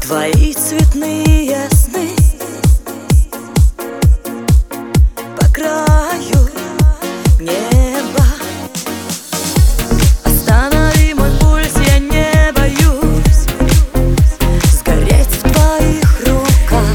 Твои цветные сны по краю неба. Останови мой пульс, я не боюсь сгореть в твоих руках.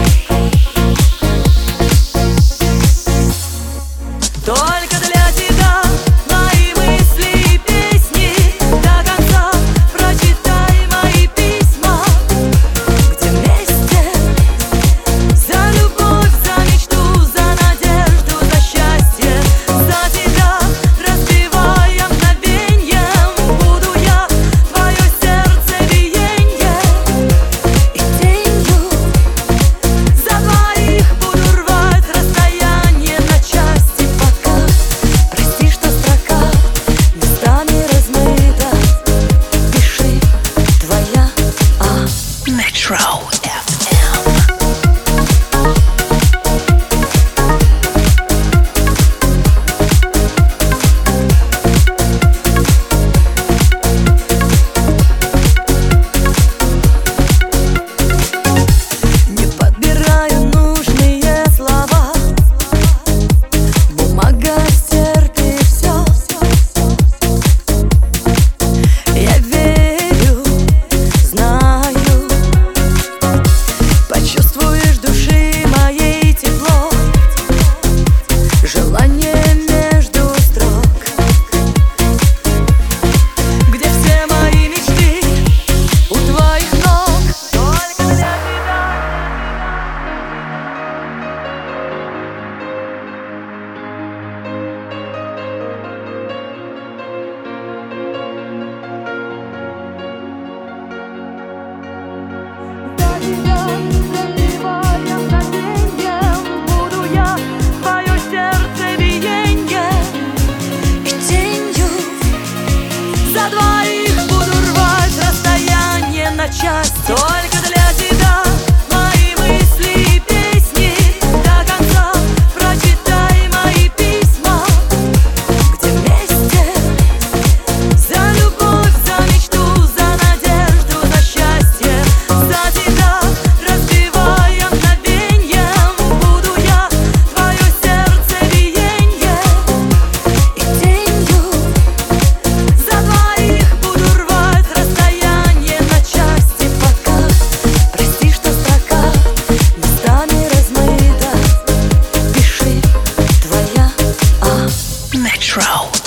Только для тебя мои мысли и песни, до конца прочитай мои письма, где вместе за любовь, за мечту, за надежду, за счастье, за тебя разбивая мгновеньем, буду я твое сердце биенье, и тенью за двоих буду рвать расстояние на части. Прости, что строка местами размыта, пиши твоя Metro FM. Не подбираю нужные слова, бумага стерпит все. Я верю, знаю, почувствуешь души моей тепло, желание между строк, где все мои мечты у твоих ног. Только для тебя. За тебя разбивая мгновеньем, буду я твое сердце биенье, и тенью за двоих буду рвать расстояние на части. Только для тебя мои мысли и песни, до конца прочитай мои письма, где вместе за любовь, за мечту, за надежду, за счастье, за тебя разбивая мгновеньем, буду я твое сердце биенье, и тенью за двоих буду рвать расстояние на части пока. Прости, что строка местами размыта, пиши твоя Metro.